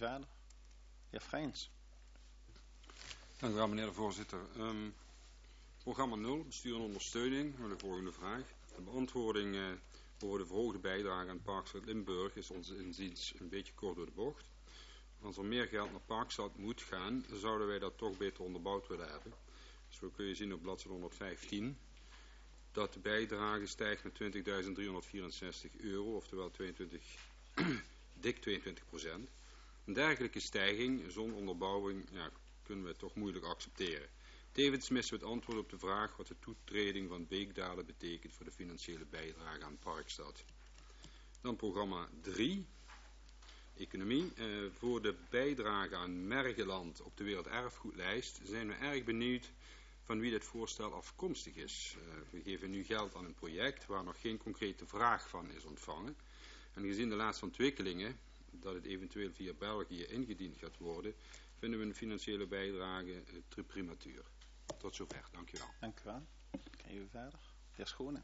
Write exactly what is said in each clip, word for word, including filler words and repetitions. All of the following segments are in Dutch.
verder. Heer Vrijns. Dank u wel, meneer de voorzitter. Um, programma nul, bestuur en ondersteuning. De volgende vraag. De beantwoording uh, over de verhoogde bijdrage aan Parkstad Limburg is ons inziens een beetje kort door de bocht. Als er meer geld naar Parkstad moet gaan, zouden wij dat toch beter onderbouwd willen hebben. Zo kun je zien op bladzijde honderdvijftien dat de bijdrage stijgt met twintigduizend driehonderdvierenzestig euro, oftewel tweeëntwintig, dik tweeëntwintig procent. Een dergelijke stijging zonder onderbouwing ja, kunnen we toch moeilijk accepteren. Tevens missen we het antwoord op de vraag wat de toetreding van Beekdalen betekent voor de financiële bijdrage aan Parkstad. Dan programma drie, economie. Uh, voor de bijdrage aan Mergeland op de Werelderfgoedlijst zijn we erg benieuwd van wie dit voorstel afkomstig is. Uh, we geven nu geld aan een project waar nog geen concrete vraag van is ontvangen. En gezien de laatste ontwikkelingen, dat het eventueel via België ingediend gaat worden, vinden we een financiële bijdrage uh, te prematuur. Tot zover, dank u wel. Dank u wel. Gaan we verder. Heer Schone.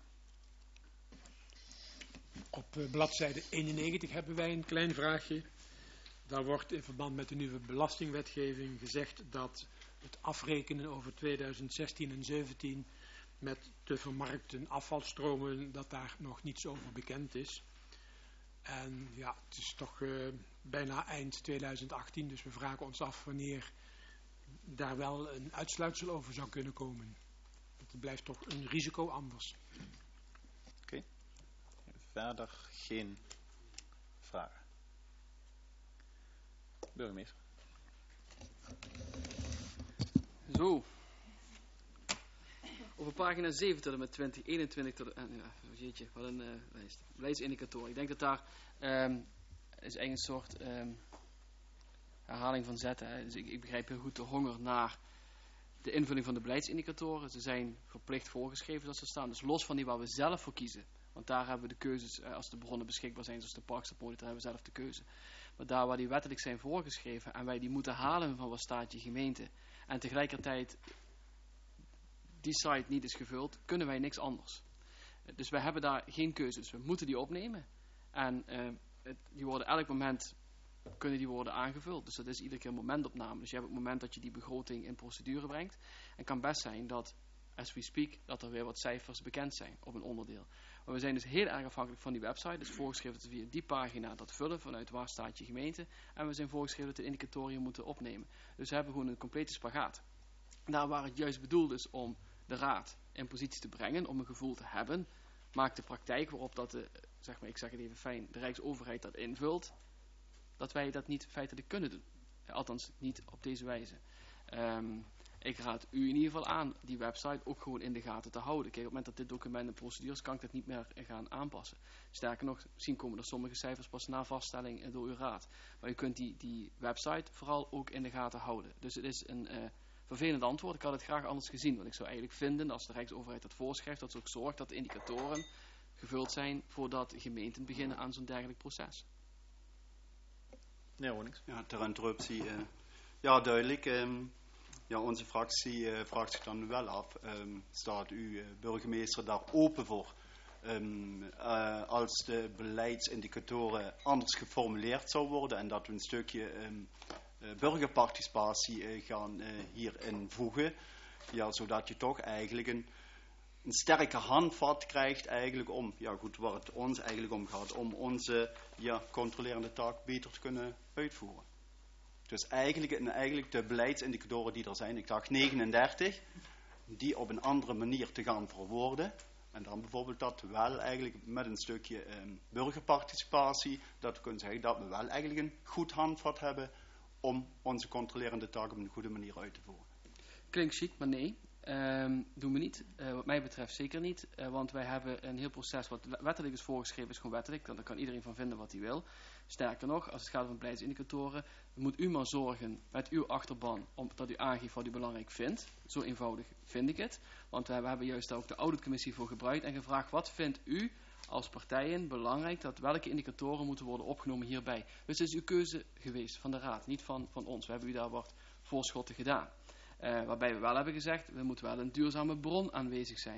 Op uh, bladzijde eenennegentig hebben wij een klein vraagje. Daar wordt in verband met de nieuwe belastingwetgeving gezegd dat het afrekenen over tweeduizend zestien en zeventien met te vermarkten afvalstromen, dat daar nog niets over bekend is. En ja, het is toch uh, bijna eind tweeduizend achttien, dus we vragen ons af wanneer daar wel een uitsluitsel over zou kunnen komen. Het blijft toch een risico anders. Oké. Okay. Verder geen vragen. Burgemeester. Zo. Over pagina zeven tot en met twintig eenentwintig tot en, ja, jeetje, wat een uh, lijst. Beleidsindicatoren. Ik denk dat daar um, is eigenlijk een soort um, herhaling van zetten. Hè. Dus ik, ik begrijp heel goed de honger naar de invulling van de beleidsindicatoren. Ze zijn verplicht voorgeschreven zoals ze staan. Dus los van die waar we zelf voor kiezen. Want daar hebben we de keuzes, uh, als de bronnen beschikbaar zijn, zoals de Parkstad Monitor, hebben we zelf de keuze. Maar daar waar die wettelijk zijn voorgeschreven en wij die moeten halen van wat staat je gemeente en tegelijkertijd die site niet is gevuld, kunnen wij niks anders. Dus wij hebben daar geen keuze. Dus we moeten die opnemen. En uh, het, die worden elk moment kunnen die worden aangevuld. Dus dat is iedere keer een momentopname. Dus je hebt het moment dat je die begroting in procedure brengt. En het kan best zijn dat, as we speak, dat er weer wat cijfers bekend zijn op een onderdeel. Maar we zijn dus heel erg afhankelijk van die website. Dus voorgeschreven dat we via die pagina dat vullen vanuit waar staat je gemeente. En we zijn voorgeschreven dat de indicatoren moeten opnemen. Dus we hebben gewoon een complete spagaat. Daar waar het juist bedoeld is om de raad in positie te brengen, om een gevoel te hebben, maakt de praktijk waarop dat de, zeg maar, ik zeg het even fijn, de Rijksoverheid dat invult, dat wij dat niet feitelijk kunnen doen. Althans, niet op deze wijze. Um, ik raad u in ieder geval aan die website ook gewoon in de gaten te houden. Kijk, op het moment dat dit document in procedure is, kan ik dat niet meer gaan aanpassen. Sterker nog, misschien komen er sommige cijfers pas na vaststelling door uw raad. Maar u kunt die, die website vooral ook in de gaten houden. Dus het is een uh, vervelend antwoord. Ik had het graag anders gezien. Want ik zou eigenlijk vinden, als de Rijksoverheid dat voorschrijft, dat ze ook zorgt dat de indicatoren gevuld zijn voordat gemeenten beginnen aan zo'n dergelijk proces. Nee, Ronix. Ja, ter interruptie. Uh, ja, duidelijk. Um, ja, onze fractie uh, vraagt zich dan wel af. Um, staat u, uh, burgemeester, daar open voor? Um, uh, als de beleidsindicatoren anders geformuleerd zou worden en dat we een stukje um, uh, burgerparticipatie uh, gaan uh, hierin voegen, ja, zodat je toch eigenlijk een, een sterke handvat krijgt eigenlijk om, ja goed, waar het ons eigenlijk om gaat, om onze ja, controlerende taak beter te kunnen uitvoeren. Dus eigenlijk, en eigenlijk de beleidsindicatoren die er zijn, ik dacht negenendertig, die op een andere manier te gaan verwoorden. En dan bijvoorbeeld dat we wel eigenlijk met een stukje eh, burgerparticipatie, dat we kunnen zeggen dat we wel eigenlijk een goed handvat hebben om onze controlerende taak op een goede manier uit te voeren. Klinkt chic, maar nee. Um, doen we niet. Uh, wat mij betreft zeker niet. Uh, want wij hebben een heel proces wat wettelijk is voorgeschreven, is gewoon wettelijk. Daar kan iedereen van vinden wat hij wil. Sterker nog, als het gaat om beleidsindicatoren, moet u maar zorgen met uw achterban om, dat u aangeeft wat u belangrijk vindt. Zo eenvoudig vind ik het. Want we hebben juist daar ook de auditcommissie voor gebruikt en gevraagd, wat vindt u als partijen belangrijk, dat welke indicatoren moeten worden opgenomen hierbij. Dus het is uw keuze geweest van de raad, niet van, van ons. We hebben u daar wat voorschotten gedaan. Uh, waarbij we wel hebben gezegd, we moeten wel een duurzame bron aanwezig zijn.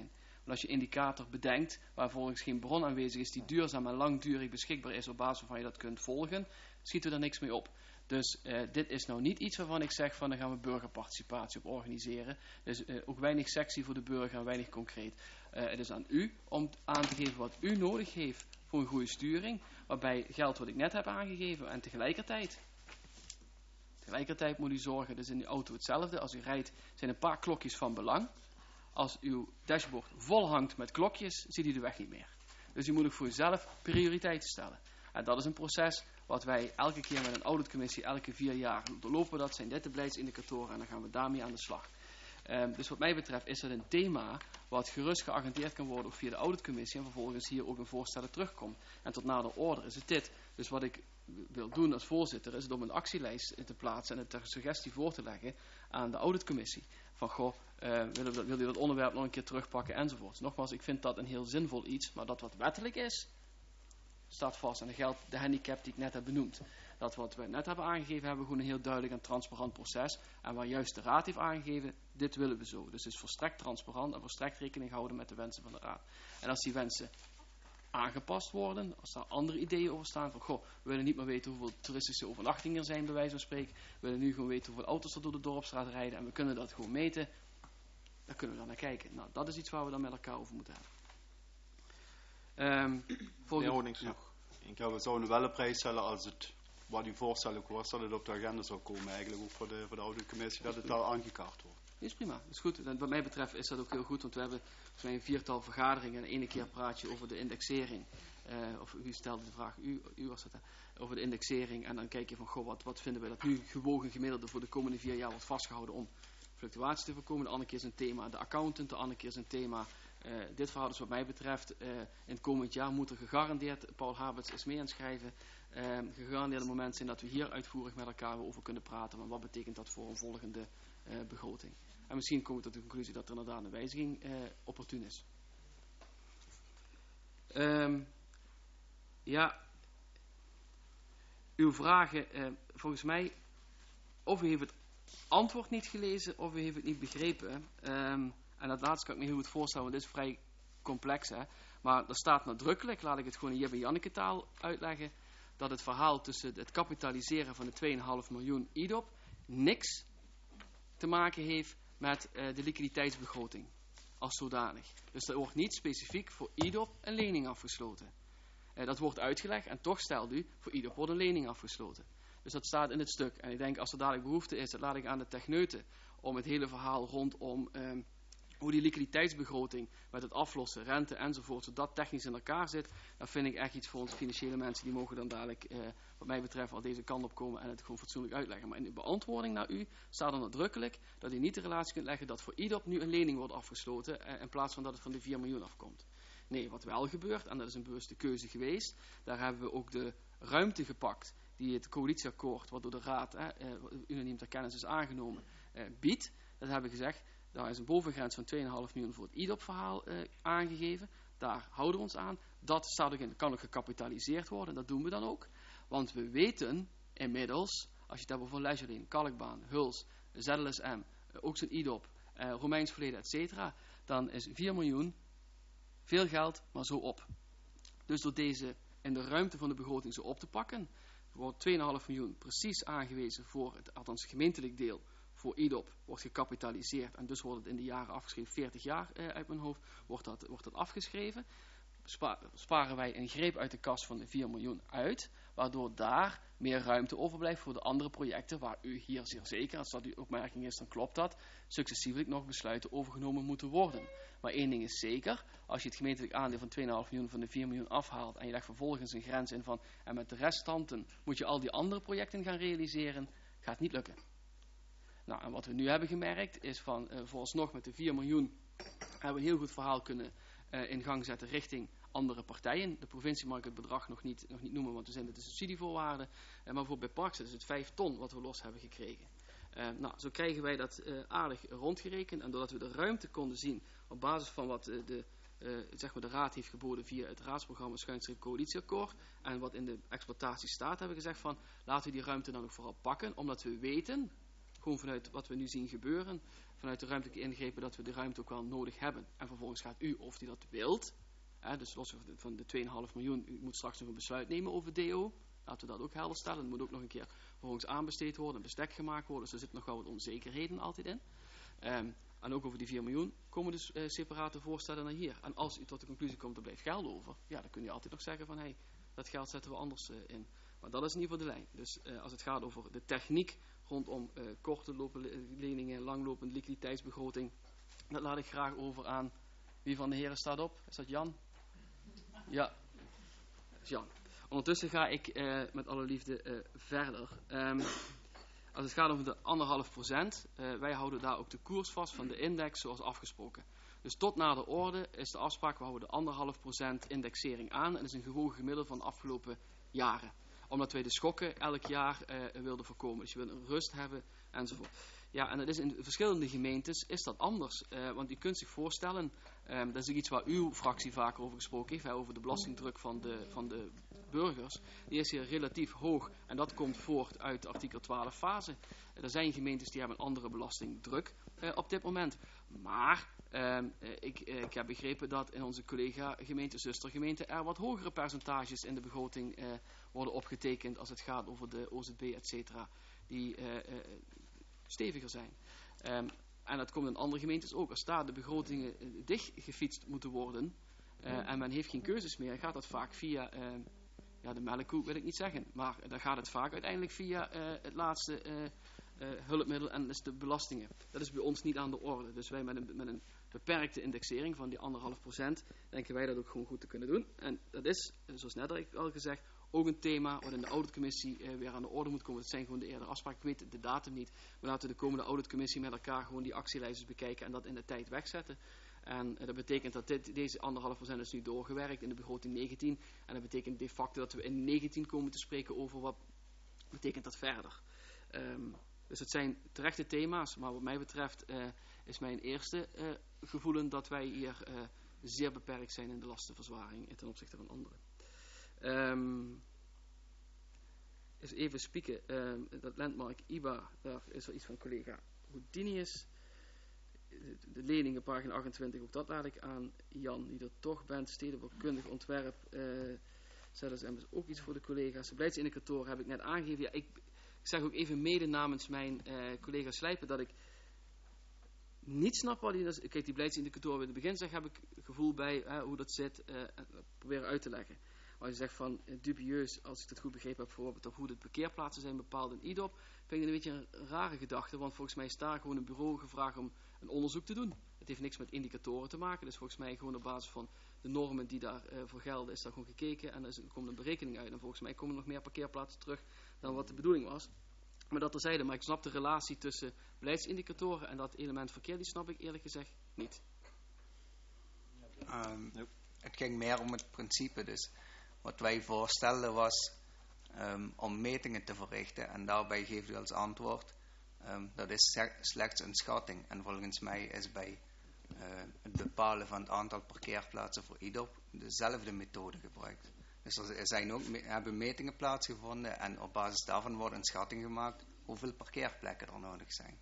Want als je indicator bedenkt, waar volgens geen bron aanwezig is die duurzaam en langdurig beschikbaar is op basis waarvan je dat kunt volgen, schieten we daar niks mee op. Dus uh, dit is nou niet iets waarvan ik zeg van, dan gaan we burgerparticipatie op organiseren. Dus uh, ook weinig sexy voor de burger en weinig concreet. Uh, het is aan u om aan te geven wat u nodig heeft voor een goede sturing, waarbij geldt wat ik net heb aangegeven en tegelijkertijd... Tegelijkertijd moet u zorgen, dus in die auto hetzelfde. Als u rijdt, zijn een paar klokjes van belang. Als uw dashboard vol hangt met klokjes, ziet u de weg niet meer. Dus u moet ook voor uzelf prioriteiten stellen. En dat is een proces wat wij elke keer met een auditcommissie, elke vier jaar doorlopen. Dat zijn dit de beleidsindicatoren en dan gaan we daarmee aan de slag. Um, dus wat mij betreft is dat een thema wat gerust geagendeerd kan worden ook via de auditcommissie en vervolgens hier ook een voorstellen terugkomt. En tot nader order is het dit. Dus wat ik wil doen als voorzitter is het om een actielijst te plaatsen en het ter suggestie voor te leggen aan de auditcommissie. Van goh, uh, wil, wil, wil u dat onderwerp nog een keer terugpakken enzovoort. Nogmaals, ik vind dat een heel zinvol iets, maar dat wat wettelijk is, staat vast. En dan geldt de handicap die ik net heb benoemd. Dat wat we net hebben aangegeven, hebben we gewoon een heel duidelijk en transparant proces. En waar juist de raad heeft aangegeven, dit willen we zo. Dus het is volstrekt transparant en volstrekt rekening houden met de wensen van de raad. En als die wensen aangepast worden, als daar andere ideeën over staan, van goh, we willen niet meer weten hoeveel toeristische overnachtingen er zijn, bij wijze van spreken. We willen nu gewoon weten hoeveel auto's er door de dorpsstraat rijden en we kunnen dat gewoon meten. Daar kunnen we dan naar kijken. Nou, dat is iets waar we dan met elkaar over moeten hebben. Um, volgende... Ja. Ik glaube, we zouden wel een prijs stellen als het, wat u voorstelt ook was, dat het op de agenda zou komen, eigenlijk ook voor de, voor de auditcommissie, dat het daar aangekaart wordt. Dat is prima, dat is goed. En wat mij betreft is dat ook heel goed, want we hebben een viertal vergaderingen en ene keer praat je over de indexering. Uh, of u stelde de vraag, u, u was het, hè, over de indexering en dan kijk je van, goh, wat, wat vinden we dat nu gewogen gemiddelde voor de komende vier jaar wordt vastgehouden om fluctuaties te voorkomen. De andere keer is een thema de accountant, de andere keer is een thema uh, dit verhaal. Dus wat mij betreft, uh, in het komend jaar moet er gegarandeerd, Paul Haberts is mee aan het schrijven, uh, gegarandeerde moment zijn dat we hier uitvoerig met elkaar over kunnen praten. Maar wat betekent dat voor een volgende uh, begroting? En misschien komen we tot de conclusie dat er inderdaad een wijziging uh, opportun is. Um, ja, uw vragen, uh, volgens mij, of u heeft het antwoord niet gelezen, of u heeft het niet begrepen. Um, en dat laatste kan ik me heel goed voorstellen, want dit is vrij complex. Hè? Maar er staat nadrukkelijk, laat ik het gewoon in Jip en Janneke taal uitleggen, dat het verhaal tussen het kapitaliseren van de twee komma vijf miljoen I D O P niks te maken heeft met uh, de liquiditeitsbegroting als zodanig. Dus er wordt niet specifiek voor I D O P een lening afgesloten. Uh, dat wordt uitgelegd en toch stelt u, voor I D O P wordt een lening afgesloten. Dus dat staat in het stuk. En ik denk als er dadelijk behoefte is, dat laat ik aan de techneuten om het hele verhaal rondom um, hoe die liquiditeitsbegroting met het aflossen, rente enzovoort, zodat technisch in elkaar zit, dan vind ik echt iets voor onze financiële mensen. Die mogen dan dadelijk, uh, wat mij betreft, al deze kant op komen en het gewoon fatsoenlijk uitleggen. Maar in de beantwoording naar u staat er nadrukkelijk dat u niet de relatie kunt leggen dat voor I D O P nu een lening wordt afgesloten, uh, in plaats van dat het van de vier miljoen afkomt. Nee, wat wel gebeurt, en dat is een bewuste keuze geweest, daar hebben we ook de ruimte gepakt die het coalitieakkoord, wat door de Raad eh, unaniem ter kennis is aangenomen, eh, biedt. Dat hebben we gezegd, daar is een bovengrens van twee komma vijf miljoen voor het I D O P-verhaal eh, aangegeven. Daar houden we ons aan. Dat staat ook in, kan ook gecapitaliseerd worden, dat doen we dan ook. Want we weten inmiddels, als je het hebt over Leisureline, Kalkbaan, Huls, Z L S M, eh, ook zo'n I D O P, eh, Romeins verleden, et cetera, dan is vier miljoen veel geld, maar zo op. Dus door deze in de ruimte van de begroting zo op te pakken, wordt twee komma vijf miljoen precies aangewezen voor het, althans gemeentelijk deel, voor I D O P, wordt gecapitaliseerd en dus wordt het in de jaren afgeschreven, veertig jaar eh, uit mijn hoofd, wordt dat, wordt dat afgeschreven. Spa, sparen wij een greep uit de kas van de vier miljoen uit, waardoor daar meer ruimte overblijft voor de andere projecten, waar u hier zeer zeker, als dat uw opmerking is, dan klopt dat, successievelijk nog besluiten overgenomen moeten worden. Maar één ding is zeker, als je het gemeentelijk aandeel van twee komma vijf miljoen van de vier miljoen afhaalt en je legt vervolgens een grens in van, en met de restanten moet je al die andere projecten gaan realiseren, gaat niet lukken. Nou, en wat we nu hebben gemerkt is van, uh, vooralsnog met de vier miljoen hebben we een heel goed verhaal kunnen uh, in gang zetten richting andere partijen. De provincie mag ik het bedrag nog niet, nog niet noemen, want we zijn met de subsidievoorwaarden. Uh, maar voor bij Parks is het vijf ton wat we los hebben gekregen. Uh, nou, zo krijgen wij dat uh, aardig rondgerekend. En doordat we de ruimte konden zien op basis van wat uh, de, uh, zeg maar de raad heeft geboden via het raadsprogramma schuinstreep coalitieakkoord en wat in de exploitatie staat, hebben we gezegd van laten we die ruimte dan ook vooral pakken, omdat we weten, gewoon vanuit wat we nu zien gebeuren, vanuit de ruimtelijke ingrepen, dat we de ruimte ook wel nodig hebben. En vervolgens gaat u, of u dat wilt, hè, dus los van de twee komma vijf miljoen, u moet straks nog een besluit nemen over D O. Laten we dat ook helder stellen. Het moet ook nog een keer vervolgens aanbesteed worden, een bestek gemaakt worden. Dus er zitten nog wel wat onzekerheden altijd in. Um, en ook over die vier miljoen komen dus uh, separate voorstellen naar hier. En als u tot de conclusie komt, er blijft geld over, ja, dan kun je altijd nog zeggen van, hé, hey, dat geld zetten we anders uh, in. Maar dat is in ieder geval de lijn. Dus uh, als het gaat over de techniek rondom uh, korte lopen leningen, langlopende liquiditeitsbegroting, dat laat ik graag over aan wie van de heren staat op. Is dat Jan? Ja, dat is Jan. Ondertussen ga ik uh, met alle liefde uh, verder. Um, als het gaat over de anderhalf procent, uh, wij houden daar ook de koers vast van de index zoals afgesproken. Dus tot na de orde is de afspraak, we houden de anderhalf procent indexering aan. En dat is een gewogen gemiddelde van de afgelopen jaren. Omdat wij de schokken elk jaar uh, wilden voorkomen. Dus je wil een rust hebben enzovoort. Ja, en dat is in verschillende gemeentes is dat anders. Uh, want u kunt zich voorstellen, um, dat is iets waar uw fractie vaker over gesproken heeft, hè, over de belastingdruk van de, van de burgers. Die is hier relatief hoog en dat komt voort uit de artikel twaalf fase. Uh, er zijn gemeentes die hebben een andere belastingdruk uh, op dit moment. Maar um, uh, ik, uh, ik heb begrepen dat in onze collega-gemeenten, zustergemeenten, er wat hogere percentages in de begroting uh, worden opgetekend als het gaat over de O Z B, et cetera. Die uh, uh, steviger zijn. Um, en dat komt in andere gemeentes ook. Als daar de begrotingen uh, dichtgefietst moeten worden uh, en men heeft geen keuzes meer, gaat dat vaak via, uh, ja, de melkkoe wil ik niet zeggen, maar dan gaat het vaak uiteindelijk via uh, het laatste uh, uh, hulpmiddel en dus de belastingen. Dat is bij ons niet aan de orde. Dus wij met een, met een beperkte indexering van die anderhalf procent denken wij dat ook gewoon goed te kunnen doen. En dat is, zoals net al gezegd, ook een thema wat in de auditcommissie uh, weer aan de orde moet komen. Dat zijn gewoon de eerdere afspraken. Ik weet de datum niet. Maar laten we de komende auditcommissie met elkaar gewoon die actielijstjes bekijken en dat in de tijd wegzetten. En uh, dat betekent dat dit, deze anderhalf procent is nu doorgewerkt in de begroting negentien. En dat betekent de facto dat we in negentien komen te spreken over wat betekent dat verder. Um, dus het zijn terechte thema's. Maar wat mij betreft uh, is mijn eerste uh, gevoelen dat wij hier uh, zeer beperkt zijn in de lastenverzwaring ten opzichte van anderen. Um, eens even spieken, um, dat landmark I B A, daar is er iets van collega Houdinius. De, de leningen, pagina achtentwintig, ook dat laat ik aan Jan, die er toch bent. Stedenbouwkundig ontwerp, uh, zelfs M is ook iets voor de collega's. De beleidsindicatoren heb ik net aangegeven. Ja, ik, ik zeg ook even mede namens mijn uh, collega Slijpen dat ik niet snap wat hij... Kijk, die beleidsindicatoren in het begin zeg, heb ik gevoel bij uh, hoe dat zit, uh, proberen uit te leggen. Als je zegt van uh, dubieus, als ik het goed begrepen heb, bijvoorbeeld op hoe de parkeerplaatsen zijn bepaald in I D O P, vind ik het een beetje een rare gedachte, want volgens mij is daar gewoon een bureau gevraagd om een onderzoek te doen. Het heeft niks met indicatoren te maken, dus volgens mij gewoon op basis van de normen die daarvoor uh, voor gelden, is daar gewoon gekeken en er komt een berekening uit. En volgens mij komen er nog meer parkeerplaatsen terug dan wat de bedoeling was. Maar dat terzijde, maar ik snap de relatie tussen beleidsindicatoren en dat element verkeer, die snap ik eerlijk gezegd niet. Um, nope. Het ging meer om het principe, dus wat wij voorstelden was um, om metingen te verrichten en daarbij geeft u als antwoord um, dat is slechts een schatting en volgens mij is bij uh, het bepalen van het aantal parkeerplaatsen voor I D O P dezelfde methode gebruikt. Dus er zijn ook, hebben metingen plaatsgevonden en op basis daarvan wordt een schatting gemaakt hoeveel parkeerplekken er nodig zijn.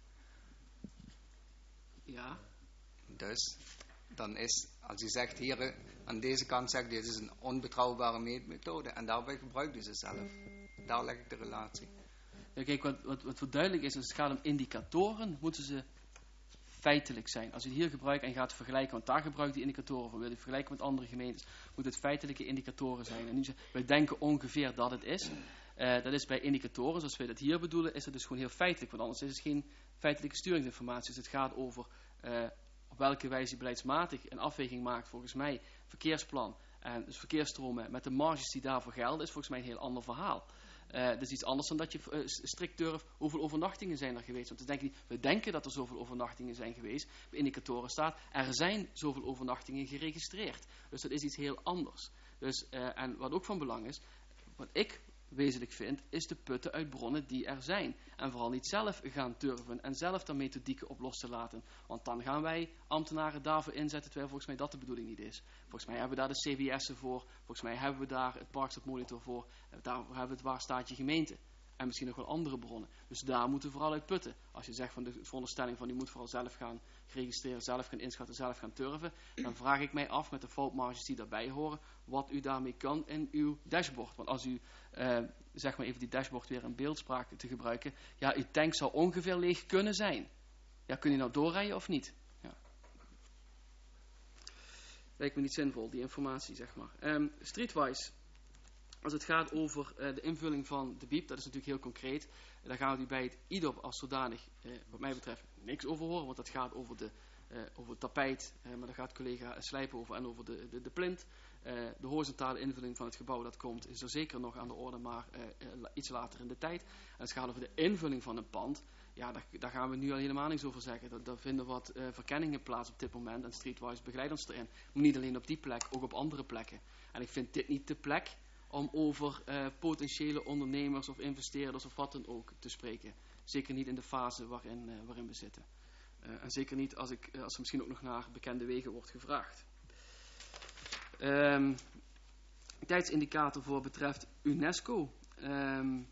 Ja. Dus dan is, als u zegt hier aan deze kant zegt, dit is een onbetrouwbare meetmethode en daarbij gebruikt u ze zelf. Daar leg ik de relatie. Ja, kijk, wat, wat, wat voor duidelijk is, als het gaat om indicatoren, moeten ze feitelijk zijn. Als u het hier gebruikt en gaat vergelijken, want daar gebruikt die indicatoren voor, wil je vergelijken met andere gemeentes, moet het feitelijke indicatoren zijn. En nu zeggen wij denken ongeveer dat het is. Uh, dat is bij indicatoren, zoals wij dat hier bedoelen, is het dus gewoon heel feitelijk, want anders is het geen feitelijke sturingsinformatie. Dus het gaat over uh, op welke wijze je beleidsmatig een afweging maakt, volgens mij, verkeersplan en dus verkeersstromen met de marges die daarvoor gelden, is volgens mij een heel ander verhaal. Uh, dat is iets anders dan dat je uh, strikt durft hoeveel overnachtingen zijn er geweest. Want dan denk je, we denken dat er zoveel overnachtingen zijn geweest. Bij indicatoren staat, er zijn zoveel overnachtingen geregistreerd. Dus dat is iets heel anders. Dus, uh, en wat ook van belang is, wat ik wezenlijk vind, is de putten uit bronnen die er zijn. En vooral niet zelf gaan durven en zelf dan methodieken op los te laten. Want dan gaan wij ambtenaren daarvoor inzetten, terwijl volgens mij dat de bedoeling niet is. Volgens mij hebben we daar de C W S'en voor. Volgens mij hebben we daar het Parkstad Monitor voor. Daarvoor hebben we het Waar staat je gemeente. en misschien nog wel andere bronnen. Dus daar moeten we vooral uit putten. Als je zegt van de veronderstelling van u moet vooral zelf gaan registreren, zelf gaan inschatten, zelf gaan turven, dan vraag ik mij af met de foutmarges die daarbij horen, wat u daarmee kan in uw dashboard. Want als u, uh, zeg maar even die dashboard weer in beeldspraak te gebruiken, ja, uw tank zou ongeveer leeg kunnen zijn. Ja, kun je nou doorrijden of niet? Ja. Lijkt me niet zinvol, die informatie, zeg maar. Um, Streetwise, als het gaat over uh, de invulling van de B I E P, dat is natuurlijk heel concreet. Uh, daar gaan we bij het I D O P als zodanig, uh, wat mij betreft, niks over horen, want dat gaat over, de, uh, over het tapijt, uh, maar daar gaat collega Slijpen over en over de, de, de plint. Uh, de horizontale invulling van het gebouw, dat komt, is er zeker nog aan de orde, maar uh, uh, iets later in de tijd. En als het gaat over de invulling van een pand, ja, daar, daar gaan we nu al helemaal niks over zeggen. Daar, daar vinden wat uh, verkenningen plaats op dit moment en Streetwise begeleidt ons erin. Maar niet alleen op die plek, ook op andere plekken. En ik vind dit niet de plek om over uh, potentiële ondernemers of investeerders of wat dan ook te spreken. Zeker niet in de fase waarin, uh, waarin we zitten. Uh, en zeker niet als, ik, uh, als er misschien ook nog naar bekende wegen wordt gevraagd. Um, tijdsindicator voor betreft UNESCO. Um,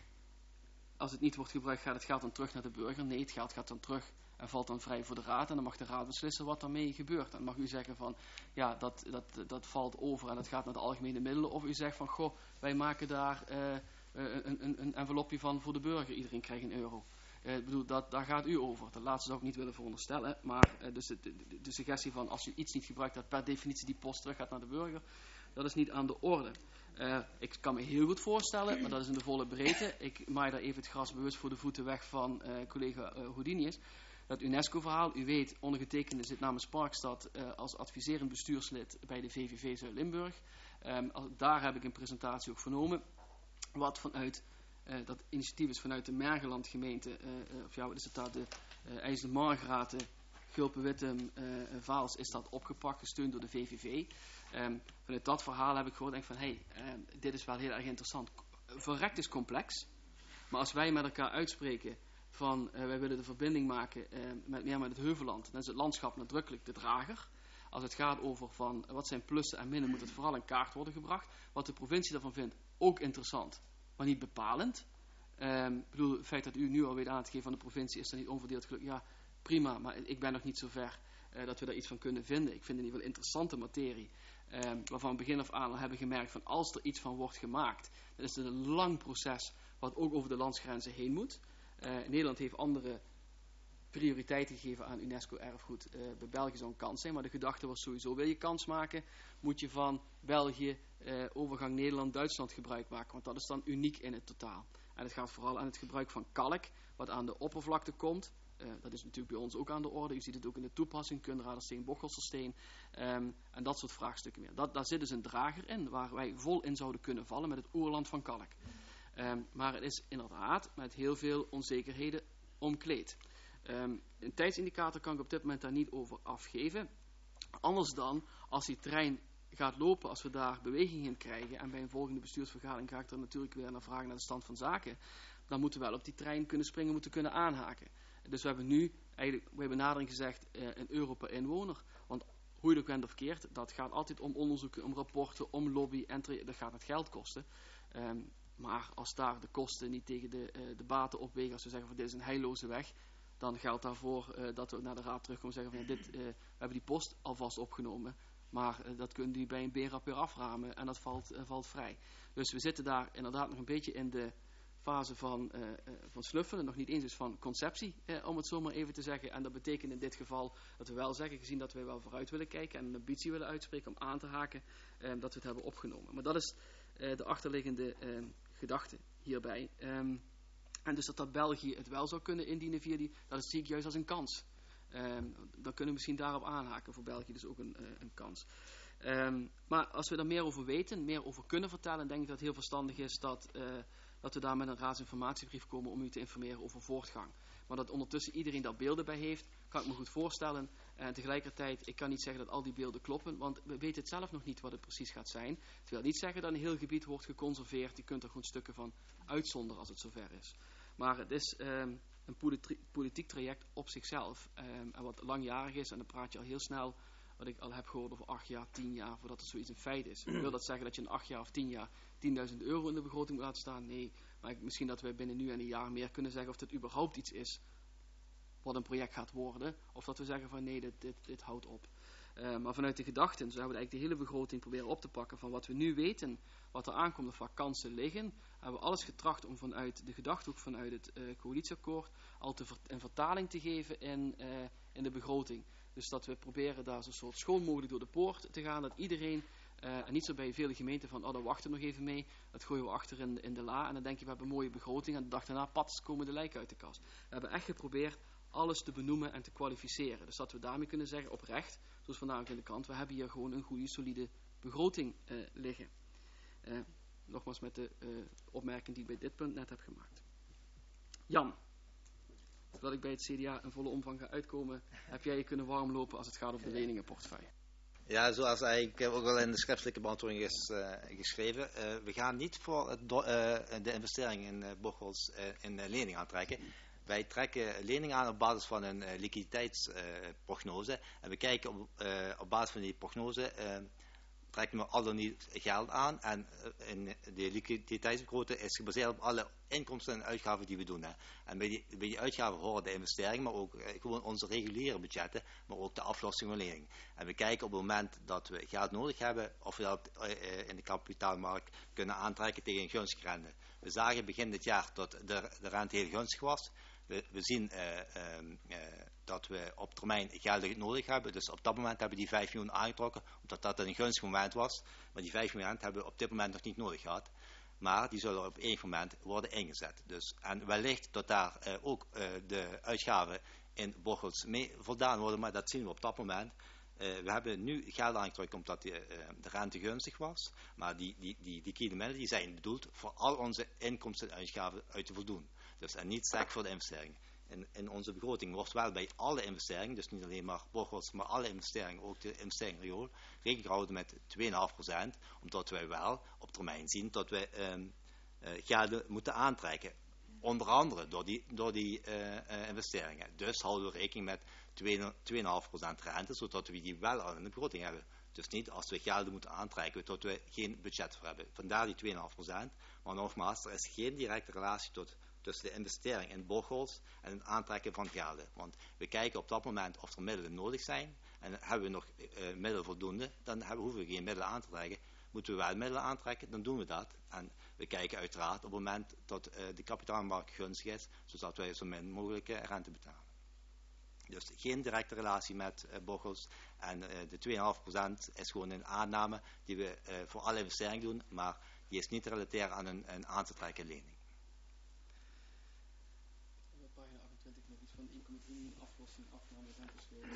als het niet wordt gebruikt, gaat het geld dan terug naar de burger? Nee, het geld gaat dan terug en valt dan vrij voor de raad. En dan mag de raad beslissen wat daarmee gebeurt. En dan mag u zeggen van, ja, dat, dat, dat valt over en dat gaat naar de algemene middelen. Of u zegt van, goh, wij maken daar uh, een, een, een envelopje van voor de burger. Iedereen krijgt een euro. Uh, ik bedoel, dat, daar gaat u over. Dat laatste zou ik niet willen veronderstellen. Maar uh, dus de, de, de suggestie van, als u iets niet gebruikt, dat per definitie die post terug gaat naar de burger. Dat is niet aan de orde. Uh, ik kan me heel goed voorstellen, maar dat is in de volle breedte. Ik maai daar even het gras bewust voor de voeten weg van uh, collega uh, Houdinius. Dat UNESCO-verhaal, u weet, ondergetekende zit namens Parkstad uh, als adviserend bestuurslid bij de V V V Zuid-Limburg. Um, daar heb ik een presentatie ook vernomen. Wat vanuit, uh, dat initiatief is vanuit de Mergeland gemeente, uh, uh, of ja, wat is het daar, de uh, IJsden Margraten, Gulpen-Wittem, uh, Vaals, is dat opgepakt, gesteund door de V V V. Um, vanuit dat verhaal heb ik gewoon denk van, hé, hey, um, dit is wel heel erg interessant. Verrekt is complex, maar als wij met elkaar uitspreken van, uh, wij willen de verbinding maken uh, met meer met het Heuvelland, dan is het landschap nadrukkelijk de drager. Als het gaat over van, uh, wat zijn plussen en minnen, moet het vooral in kaart worden gebracht. Wat de provincie daarvan vindt, ook interessant, maar niet bepalend. Um, ik bedoel, het feit dat u nu al weet aan te geven van de provincie, is er niet onverdeeld geluk. Ja, prima, maar ik ben nog niet zo ver uh, dat we daar iets van kunnen vinden. Ik vind het in ieder geval interessante materie. Um, waarvan we begin af aan al hebben gemerkt van als er iets van wordt gemaakt, dan is het een lang proces wat ook over de landsgrenzen heen moet. Uh, Nederland heeft andere prioriteiten gegeven aan UNESCO-erfgoed. Uh, bij België zou een kans zijn, maar de gedachte was sowieso, wil je kans maken, moet je van België, uh, overgang Nederland-Duitsland gebruik maken, want dat is dan uniek in het totaal. En het gaat vooral aan het gebruik van kalk, wat aan de oppervlakte komt. Uh, dat is natuurlijk bij ons ook aan de orde. U ziet het ook in de toepassing, Kunradersteen, Bochelselsteen um, en dat soort vraagstukken meer. Dat, daar zit dus een drager in, waar wij vol in zouden kunnen vallen met het oerland van kalk. Um, maar het is inderdaad met heel veel onzekerheden omkleed. Um, een tijdsindicator kan ik op dit moment daar niet over afgeven. Anders dan, als die trein gaat lopen, als we daar beweging in krijgen, en bij een volgende bestuursvergadering ga ik er natuurlijk weer naar vragen naar de stand van zaken, dan moeten we wel op die trein kunnen springen, moeten kunnen aanhaken. Dus we hebben nu eigenlijk bij benadering gezegd uh, een euro per inwoner. Want hoe je het ook bent of keert, dat gaat altijd om onderzoeken, om rapporten, om lobby, en dat gaat het geld kosten. Um, maar als daar de kosten niet tegen de, uh, de baten opwegen, als we zeggen van dit is een heilloze weg, dan geldt daarvoor uh, dat we naar de raad terugkomen en zeggen van ja, dit, uh, we hebben die post alvast opgenomen, maar uh, dat kunnen die bij een B R A P weer aframen en dat valt, uh, valt vrij. Dus we zitten daar inderdaad nog een beetje in de fase van, uh, uh, van snuffelen, nog niet eens dus van conceptie, uh, om het zo maar even te zeggen. En dat betekent in dit geval dat we wel zeggen, gezien dat wij wel vooruit willen kijken en een ambitie willen uitspreken om aan te haken, uh, dat we het hebben opgenomen. Maar dat is uh, de achterliggende uh, gedachte hierbij. Um, en dus dat dat België het wel zou kunnen indienen via die, dat zie ik juist als een kans. Um, dan kunnen we misschien daarop aanhaken, voor België dus ook een, uh, een kans. Um, maar als we daar meer over weten, meer over kunnen vertellen, denk ik dat het heel verstandig is dat, uh, dat we daar met een raadsinformatiebrief komen om u te informeren over voortgang. Maar dat ondertussen iedereen daar beelden bij heeft, kan ik me goed voorstellen. En tegelijkertijd, ik kan niet zeggen dat al die beelden kloppen, want we weten het zelf nog niet wat het precies gaat zijn. Het wil niet zeggen dat een heel gebied wordt geconserveerd. Je kunt er gewoon stukken van uitzonderen als het zover is. Maar het is um, een politi- politiek traject op zichzelf. Um, en wat langjarig is, en dan praat je al heel snel, wat ik al heb gehoord over acht jaar, tien jaar, voordat het zoiets een feit is. Wil dat zeggen dat je in acht jaar of tien jaar tienduizend euro in de begroting moet laten staan? Nee, Maar ik, misschien dat we binnen nu en een jaar meer kunnen zeggen of dit überhaupt iets is wat een project gaat worden. Of dat we zeggen van nee, dit, dit, dit houdt op. Uh, maar vanuit de gedachten, zo hebben we eigenlijk de hele begroting proberen op te pakken van wat we nu weten, wat er aankomt of waar kansen liggen. Hebben we alles getracht om vanuit de gedachtehoek, vanuit het uh, coalitieakkoord, al te ver- een vertaling te geven in, uh, in de begroting. Dus dat we proberen daar zo'n soort schoon mogelijk door de poort te gaan, dat iedereen, uh, en niet zo bij vele gemeenten van, oh daar wachten we nog even mee, dat gooien we achter in, in de la en dan denk je we hebben een mooie begroting en de dag daarna, pats, komen de lijken uit de kast. We hebben echt geprobeerd alles te benoemen en te kwalificeren. Dus dat we daarmee kunnen zeggen, oprecht, zoals vandaag ook in de krant, we hebben hier gewoon een goede, solide begroting uh, liggen. Uh, nogmaals met de uh, opmerking die ik bij dit punt net heb gemaakt. Jan, zodat ik bij het C D A in volle omvang ga uitkomen, heb jij je kunnen warmlopen als het gaat om de leningenportefeuille? Ja, zoals eigenlijk ook wel in de schriftelijke beantwoording is uh, geschreven. Uh, we gaan niet voor het do- uh, de investering in uh, Bocholt uh, in uh, lening aantrekken. Wij trekken lening aan op basis van een uh, liquiditeitsprognose. Uh, en we kijken op, uh, op basis van die prognose, uh, trekken we al dan niet geld aan. En uh, in de liquiditeitsbegroting is gebaseerd op alle inkomsten en uitgaven die we doen. Hè. En bij die, bij die uitgaven horen de investeringen, maar ook uh, gewoon onze reguliere budgetten, maar ook de aflossing van lening. En we kijken op het moment dat we geld nodig hebben, of we dat uh, in de kapitaalmarkt kunnen aantrekken tegen een gunstige rente. We zagen begin dit jaar dat de, de rente heel gunstig was. We, we zien uh, uh, uh, dat we op termijn geld nodig hebben. Dus op dat moment hebben we die vijf miljoen aangetrokken, omdat dat een gunstig moment was. Maar die vijf miljoen hebben we op dit moment nog niet nodig gehad. Maar die zullen op enig moment worden ingezet. Dus, en wellicht dat daar uh, ook uh, de uitgaven in Bocholt mee voldaan worden, maar dat zien we op dat moment. Uh, we hebben nu geld aangetrokken omdat die, uh, de rente gunstig was. Maar die, die, die, die kilometers die zijn bedoeld voor al onze inkomsten en uitgaven uit te voldoen. Dus, en niet slecht voor de investeringen. In, in onze begroting wordt wel bij alle investeringen, dus niet alleen maar Bocholt, maar alle investeringen, ook de investeringen riool, rekening gehouden met twee komma vijf procent. Omdat wij wel op termijn zien dat wij um, uh, gelden moeten aantrekken. Onder andere door die, door die uh, uh, investeringen. Dus houden we rekening met twee komma vijf procent rente, zodat we die wel al in de begroting hebben. Dus niet als we gelden moeten aantrekken, dat we geen budget voor hebben. Vandaar die twee komma vijf procent. Maar nogmaals, er is geen directe relatie tot, tussen de investering in Bocholt en het aantrekken van gelden. Want we kijken op dat moment of er middelen nodig zijn. En hebben we nog uh, middelen voldoende, dan hebben, hoeven we geen middelen aan te trekken. Moeten we wel middelen aantrekken, dan doen we dat. En we kijken uiteraard op het moment dat uh, de kapitaalmarkt gunstig is, zodat wij zo min mogelijk uh, rente betalen. Dus geen directe relatie met uh, Bocholt. En uh, de twee komma vijf procent is gewoon een aanname die we uh, voor alle investeringen doen, maar die is niet te relateren aan een, een aan te trekken lening. Op pagina achtentwintig nog iets van één komma drie miljoen aflossing, afname, renteschulden.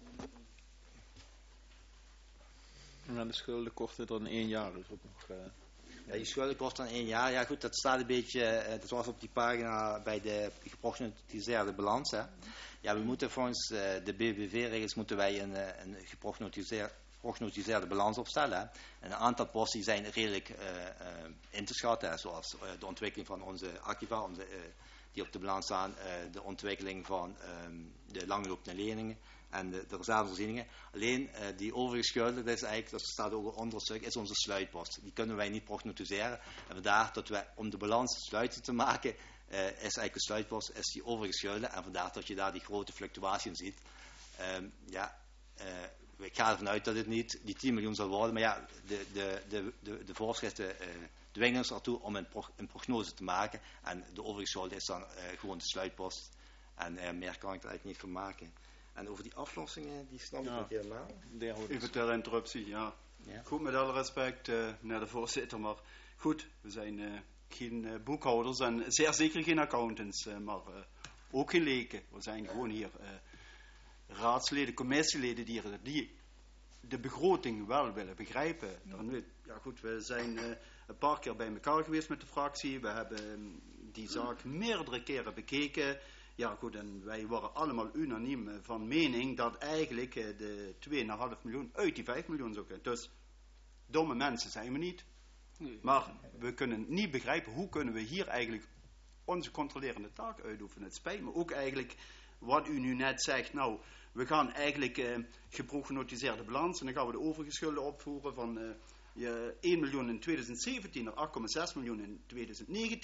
En de schuldenkorten dan één jaar is ook nog... Uh... Ja, die schuldenkosten dan één jaar, ja goed, dat staat een beetje, uh, dat was op die pagina bij de geprognostiseerde balans. Hè. Ja, we moeten volgens uh, de B B V-regels moeten wij een, een geprognostiseerde balans opstellen. Hè. En een aantal posten zijn redelijk uh, uh, in te schatten, hè, zoals uh, de ontwikkeling van onze activa, onze, uh, die op de balans staan, uh, de ontwikkeling van um, de langlopende leningen en de, de reservevoorzieningen. Alleen uh, die overige schulden, dat is eigenlijk, dat staat ook onder het stuk, is onze sluitpost. Die kunnen wij niet prognosticeren. En vandaar dat wij, om de balans sluiten te maken, uh, is eigenlijk de sluitpost, is die overige schulden. En vandaar dat je daar die grote fluctuatie in ziet. Um, ja, uh, ik ga ervan uit dat het niet die tien miljoen zal worden. Maar ja, de, de, de, de, de voorschriften uh, dwingen ons ertoe om een, pro, een prognose te maken. En de overige schulden is dan uh, gewoon de sluitpost. En uh, meer kan ik er eigenlijk niet van maken. En over die aflossingen, die snap ik Ja. niet helemaal. Even ter interruptie, ja. Ja. Goed, met alle respect uh, naar de voorzitter, maar goed, we zijn uh, geen uh, boekhouders en zeer zeker geen accountants, uh, maar uh, ook geen leken. We zijn gewoon hier uh, raadsleden, commissieleden die, die de begroting wel willen begrijpen. Dan, ja goed, we zijn uh, een paar keer bij elkaar geweest met de fractie. We hebben um, die zaak meerdere keren bekeken. Ja goed, en wij waren allemaal unaniem van mening dat eigenlijk uh, de twee komma vijf miljoen uit die vijf miljoen zou kunnen. Dus domme mensen zijn we niet. Nee. Maar we kunnen niet begrijpen hoe kunnen we hier eigenlijk onze controlerende taak uitoefenen. Het spijt me ook eigenlijk wat u nu net zegt. Nou, we gaan eigenlijk uh, geprognostiseerde balans en dan gaan we de overige schulden opvoeren van uh, je één miljoen in twintig zeventien naar acht komma zes miljoen in twintig negentien.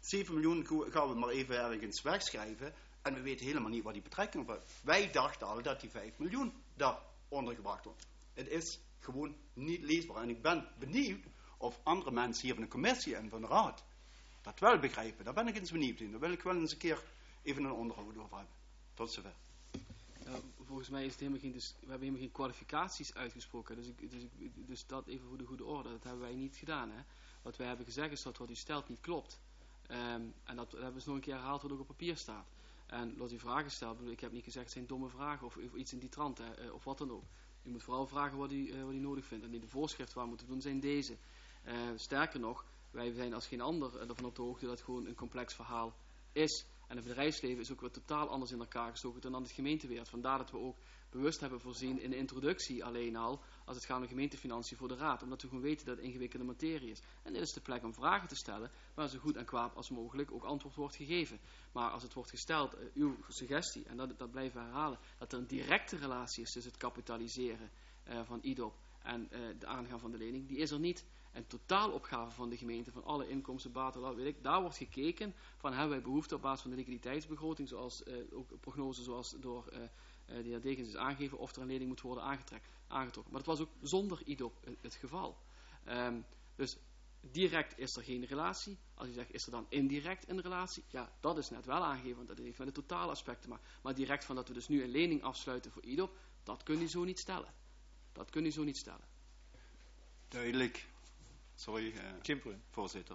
zeven miljoen gaan we maar even ergens wegschrijven en we weten helemaal niet wat die betrekking op heeft. Wij dachten al dat die vijf miljoen daar ondergebracht wordt. Het is gewoon niet leesbaar. En ik ben benieuwd of andere mensen hier van de commissie en van de raad dat wel begrijpen. Daar ben ik eens benieuwd in. Daar wil ik wel eens een keer even een onderhoud over hebben. Tot zover. Ja, volgens mij is het helemaal geen, dus we hebben helemaal geen kwalificaties uitgesproken. Dus, ik, dus, ik, dus dat even voor de goede orde. Dat hebben wij niet gedaan. Hè. Wat wij hebben gezegd is dat wat u stelt niet klopt. Um, en dat, dat hebben we eens nog een keer herhaald wat ook op papier staat. En wat u vragen stelt, ik heb niet gezegd het zijn domme vragen of, of iets in die trant, hè, of wat dan ook. U moet vooral vragen wat u, uh, wat u nodig vindt. En de voorschriften waar we moeten doen zijn deze. Uh, sterker nog, wij zijn als geen ander ervan op de hoogte dat het gewoon een complex verhaal is. En het bedrijfsleven is ook weer totaal anders in elkaar gestoken dan aan het gemeentewereld. Vandaar dat we ook bewust hebben voorzien in de introductie alleen al, als het gaat om gemeentefinanciën voor de raad. Omdat we gewoon weten dat het ingewikkelde materie is. En dit is de plek om vragen te stellen, waar zo goed en kwaad als mogelijk ook antwoord wordt gegeven. Maar als het wordt gesteld, uh, uw suggestie, en dat, dat blijven we herhalen, dat er een directe relatie is tussen het kapitaliseren uh, van I D O P en uh, de aangaan van de lening, die is er niet. En totaalopgave van de gemeente, van alle inkomsten, baten, weet ik, daar wordt gekeken van hebben wij behoefte op basis van de liquiditeitsbegroting, zoals uh, ook prognose zoals door uh, uh, de heer Dekens is aangegeven, of er een lening moet worden aangetrokken. Maar dat was ook zonder I D O P het, het geval. Um, dus direct is er geen relatie. Als je zegt, is er dan indirect een relatie? Ja, dat is net wel aangegeven, want dat heeft met de totale aspecten. Maar, maar direct van dat we dus nu een lening afsluiten voor I D O P, dat kun je zo niet stellen. Dat kun je zo niet stellen. Duidelijk. Sorry, uh, voorzitter.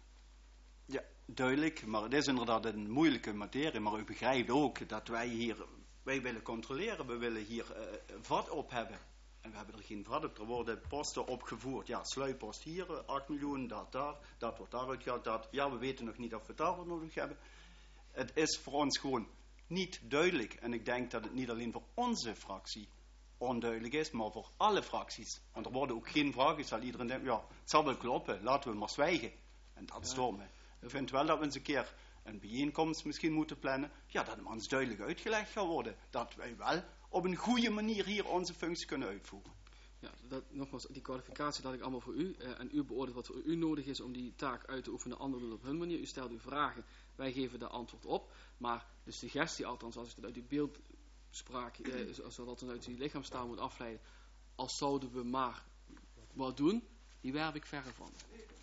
Ja, duidelijk, maar het is inderdaad een moeilijke materie, maar u begrijpt ook dat wij hier, wij willen controleren, we willen hier uh, vat op hebben. En we hebben er geen vat op, er worden posten opgevoerd. Ja, sluippost hier, uh, acht miljoen, dat daar, dat wordt daaruit gehaald, dat. Ja, we weten nog niet of we het daarvoor nodig hebben. Het is voor ons gewoon niet duidelijk. En ik denk dat het niet alleen voor onze fractie onduidelijk is, maar voor alle fracties. Want er worden ook geen vragen gesteld. Iedereen denkt, ja, het zal wel kloppen, laten we maar zwijgen. En dat stoort me. Ik vind wel dat we eens een keer een bijeenkomst misschien moeten plannen. Ja, dat het ons duidelijk uitgelegd gaat worden. Dat wij wel op een goede manier hier onze functie kunnen uitvoeren. Ja, dat, nogmaals, die kwalificatie laat ik allemaal voor u. Uh, en u beoordeelt wat voor u nodig is om die taak uit te oefenen. Anderen doen op hun manier. U stelt uw vragen, wij geven daar antwoord op. Maar de suggestie althans, als ik dat uit uw beeld spraak, eh, zodat we uit uw lichaamstaal moet afleiden, als zouden we maar wat doen, die werp ik verre van.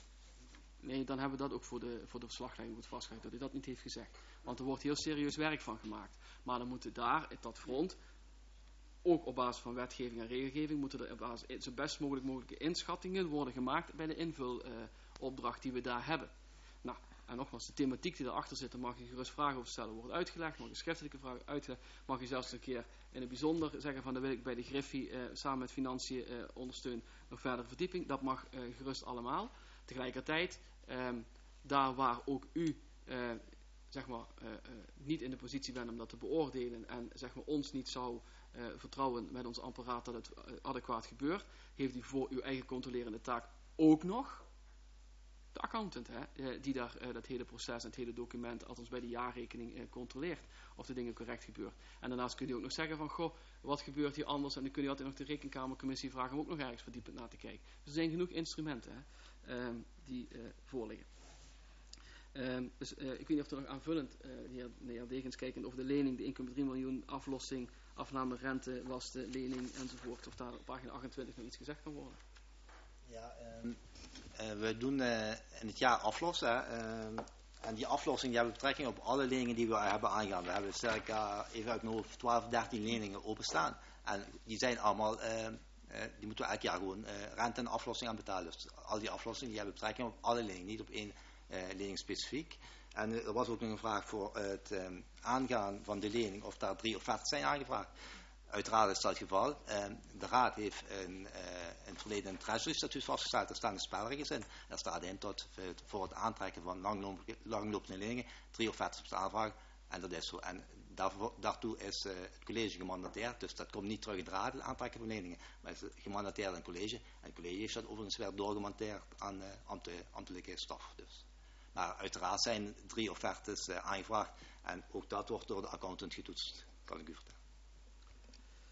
Nee, dan hebben we dat ook voor de, voor de verslaglegging moet vastgelegd, dat u dat niet heeft gezegd. Want er wordt heel serieus werk van gemaakt. Maar dan moeten daar, op dat front, ook op basis van wetgeving en regelgeving, moeten er op basis zo best mogelijk mogelijke inschattingen worden gemaakt bij de invulopdracht uh, die we daar hebben. Nou, en nogmaals, de thematiek die erachter zit, daar mag je gerust vragen over stellen, wordt uitgelegd, mag je schriftelijke vragen uitgelegd, mag je zelfs een keer in het bijzonder zeggen van, dan wil ik bij de Griffie uh, samen met financiën uh, ondersteunen nog verdere verdieping, dat mag uh, gerust allemaal. Tegelijkertijd, um, daar waar ook u uh, zeg maar, uh, uh, niet in de positie bent om dat te beoordelen en zeg maar, ons niet zou uh, vertrouwen met ons apparaat dat het uh, adequaat gebeurt, heeft u voor uw eigen controlerende taak ook nog de accountant, hè, uh, die daar uh, dat hele proces en het hele document, althans bij de jaarrekening, uh, controleert of de dingen correct gebeuren. En daarnaast kun je ook nog zeggen van, goh, wat gebeurt hier anders? En dan kun je altijd nog de rekenkamercommissie vragen om ook nog ergens verdiepend naar te kijken. Dus er zijn genoeg instrumenten, hè, um, die uh, voorliggen. Um, dus uh, ik weet niet of er nog aanvullend, uh, de heer, de heer Dekens, kijkend over de lening, de één komma drie miljoen, aflossing, afname, rente, lasten, lening enzovoort, of daar op pagina achtentwintig nog iets gezegd kan worden. Ja, um, uh, we doen uh, in het jaar aflossen. Uh, en die aflossing die hebben betrekking op alle leningen die we hebben aangegaan. We hebben circa, even uit mijn hoofd, twaalf, dertien leningen openstaan. En die zijn allemaal, uh, uh, die moeten we elk jaar gewoon uh, rente en aflossing aan betalen. Dus al die aflossingen die hebben betrekking op alle leningen, niet op één uh, lening specifiek. En uh, er was ook nog een vraag voor het um, aangaan van de lening, of daar drie offertes zijn aangevraagd. Uiteraard is dat het geval. Uh, de Raad heeft een, uh, in het verleden een treasury-statuut vastgesteld. Er staan de spelregels in. Er staat in tot voor het aantrekken van langlopende, langlopende leningen drie offertes op de aanvraag. En dat is zo. En daarvoor, daartoe is uh, het college gemandateerd. Dus dat komt niet terug in de Raad, het aantrekken van leningen. Maar het is gemandateerd aan het college. En het college heeft dat overigens weer doorgemandateerd aan uh, ambte, ambtelijke staf. Dus. Maar uiteraard zijn drie offertes uh, aangevraagd. En ook dat wordt door de accountant getoetst. Kan ik u vertellen.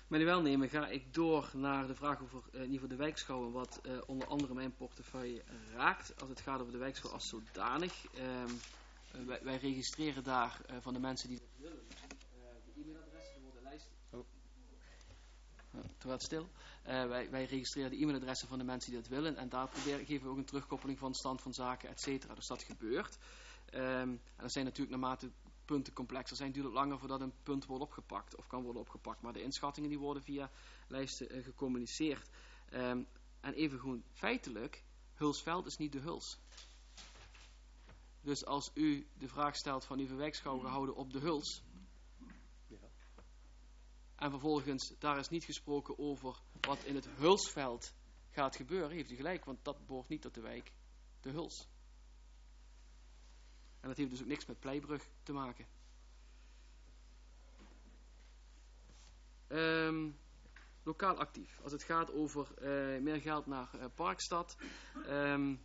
Met uw welnemen ga ik door naar de vraag over uh, in ieder geval de wijkschouwen, wat uh, onder andere mijn portefeuille raakt. Als het gaat over de wijkschouw als zodanig. Um, uh, wij, wij registreren daar uh, van de mensen die dat willen. Uh, de e-mailadressen, er worden lijsten. Oh. Uh, terwijl het stil. Uh, wij, wij registreren de e-mailadressen van de mensen die dat willen. En daar proberen, geven we ook een terugkoppeling van stand van zaken, et cetera. Dus dat gebeurt. Um, en dat zijn natuurlijk naarmate punten complexer zijn, duurt het langer voordat een punt wordt opgepakt of kan worden opgepakt. Maar de inschattingen die worden via lijsten uh, gecommuniceerd. Um, en even gewoon feitelijk, Hulsveld is niet de Huls. Dus als u de vraag stelt van uw wijkschouw gehouden op de Huls, ja. En vervolgens daar is niet gesproken over wat in het Hulsveld gaat gebeuren, heeft u gelijk, want dat behoort niet tot de wijk de Huls. En dat heeft dus ook niks met Pleibrug te maken. Um, lokaal actief. Als het gaat over uh, meer geld naar uh, Parkstad. Um,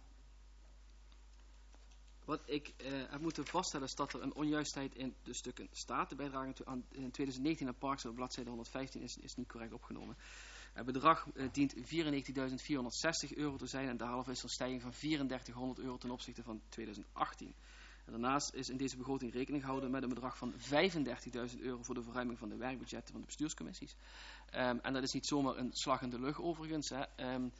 wat ik uh, heb moeten vaststellen is dat er een onjuistheid in de stukken staat. De bijdrage aan, in twintig negentien aan Parkstad op bladzijde honderdvijftien is, is niet correct opgenomen. Het bedrag uh, dient vierennegentigduizend vierhonderdzestig euro te zijn en daarhalve is er een stijging van drieëndertighonderd euro ten opzichte van twintig achttien. En daarnaast is in deze begroting rekening gehouden met een bedrag van vijfendertigduizend euro voor de verruiming van de werkbudgetten van de bestuurscommissies. Um, en dat is niet zomaar een slag in de lucht overigens. Hè. Um,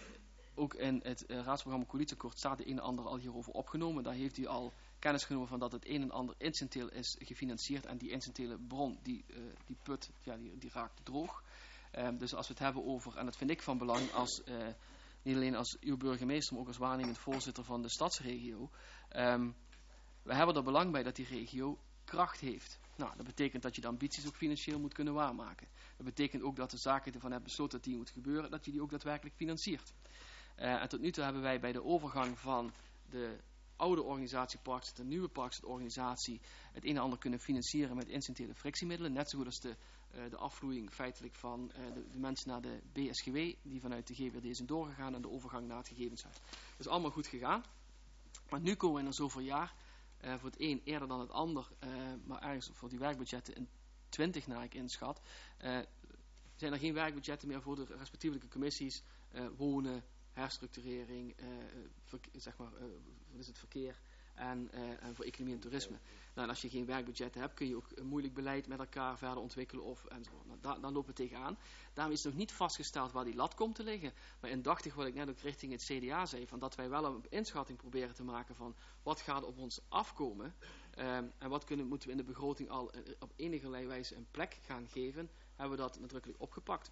ook in het uh, raadsprogramma coalitieakkoord staat de een en ander al hierover opgenomen. Daar heeft u al kennis genomen van dat het een en ander incidenteel is gefinancierd. En die incidentele bron, die, uh, die put, ja, die, die raakt droog. Um, dus als we het hebben over, en dat vind ik van belang als... Uh, niet alleen als uw burgemeester, maar ook als waarnemend voorzitter van de stadsregio... Um, We hebben er belang bij dat die regio kracht heeft. Nou, dat betekent dat je de ambities ook financieel moet kunnen waarmaken. Dat betekent ook dat de zaken ervan hebben besloten dat die moet gebeuren, dat je die ook daadwerkelijk financiert. Uh, en tot nu toe hebben wij bij de overgang van de oude organisatie Parkstad, de nieuwe Parkstad-organisatie, het een en ander kunnen financieren met incidentele frictiemiddelen. Net zo goed als de, uh, de afvloeiing feitelijk van uh, de, de mensen naar de B S G W, die vanuit de G W D zijn doorgegaan en de overgang naar het gegevenshuis. Dat is allemaal goed gegaan. Maar nu komen we in een zoveel jaar... Uh, voor het een eerder dan het ander, uh, maar ergens voor die werkbudgetten in twintig naar ik inschat, uh, zijn er geen werkbudgetten meer voor de respectievelijke commissies, uh, wonen, herstructurering, uh, verke- zeg maar, uh, wat is het, verkeer en, uh, en voor economie en toerisme. Nou, en als je geen werkbudgetten hebt, kun je ook een moeilijk beleid met elkaar verder ontwikkelen of enzovoort. Nou, daar, daar lopen we tegenaan. Daarom is nog niet vastgesteld waar die lat komt te liggen. Maar indachtig wat ik net ook richting het C D A zei, van dat wij wel een inschatting proberen te maken van wat gaat op ons afkomen um, en wat kunnen, moeten we in de begroting al uh, op enige wijze een plek gaan geven, hebben we dat nadrukkelijk opgepakt.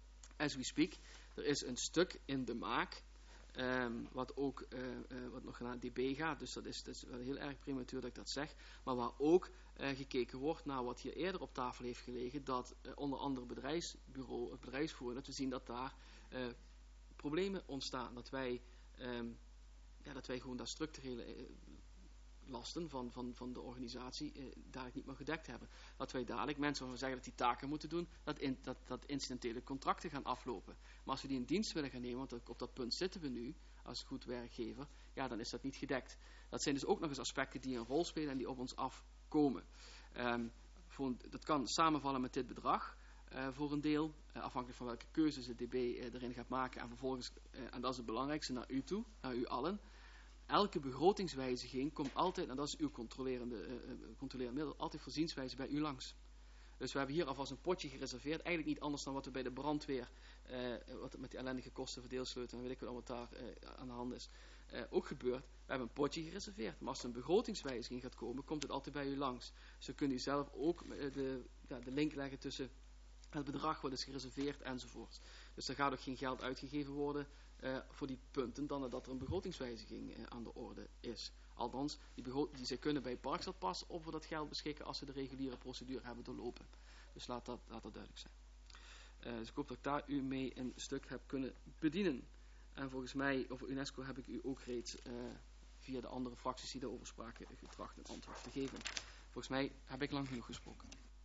As we speak, er is een stuk in de maak. Um, wat ook uh, uh, wat nog naar D B gaat, dus dat is, dat is wel heel erg prematuur dat ik dat zeg, maar waar ook uh, gekeken wordt naar wat hier eerder op tafel heeft gelegen, dat uh, onder andere bedrijfsbureau, het bedrijfsvoer, dat we zien dat daar uh, problemen ontstaan, dat wij, um, ja, dat wij gewoon daar structurele uh, lasten van, van, van de organisatie uh, dadelijk niet meer gedekt hebben. Dat wij dadelijk mensen waarvan we zeggen dat die taken moeten doen, dat, in, dat, dat incidentele contracten gaan aflopen. Maar als we die in dienst willen gaan nemen, want op dat punt zitten we nu, als goed werkgever, ja, dan is dat niet gedekt. Dat zijn dus ook nog eens aspecten die een rol spelen en die op ons afkomen. Um, voor, dat kan samenvallen met dit bedrag, uh, voor een deel, uh, afhankelijk van welke keuzes de D B uh, erin gaat maken en vervolgens, uh, en dat is het belangrijkste, naar u toe, naar u allen. Elke begrotingswijziging komt altijd, en dat is uw controlerende, uh, controlerende middel, altijd voorzienswijze bij u langs. Dus we hebben hier alvast een potje gereserveerd. Eigenlijk niet anders dan wat we bij de brandweer, uh, wat met die ellendige kosten verdeelsleutel en weet ik wat allemaal daar uh, aan de hand is, uh, ook gebeurt. We hebben een potje gereserveerd. Maar als er een begrotingswijziging gaat komen, komt het altijd bij u langs. Dus dan kunt u zelf ook uh, de, ja, de link leggen tussen het bedrag wat is gereserveerd enzovoort. Dus er gaat ook geen geld uitgegeven worden uh, voor die punten dan nadat er een begrotingswijziging uh, aan de orde is. Althans, die, die zij kunnen bij Parkstad pas over dat geld beschikken als ze de reguliere procedure hebben doorlopen. Dus laat dat, laat dat duidelijk zijn. Uh, dus ik hoop dat ik daar u mee een stuk heb kunnen bedienen. En volgens mij, over UNESCO heb ik u ook reeds uh, via de andere fracties die daarover spraken getracht een antwoord te geven. Volgens mij heb ik lang genoeg gesproken.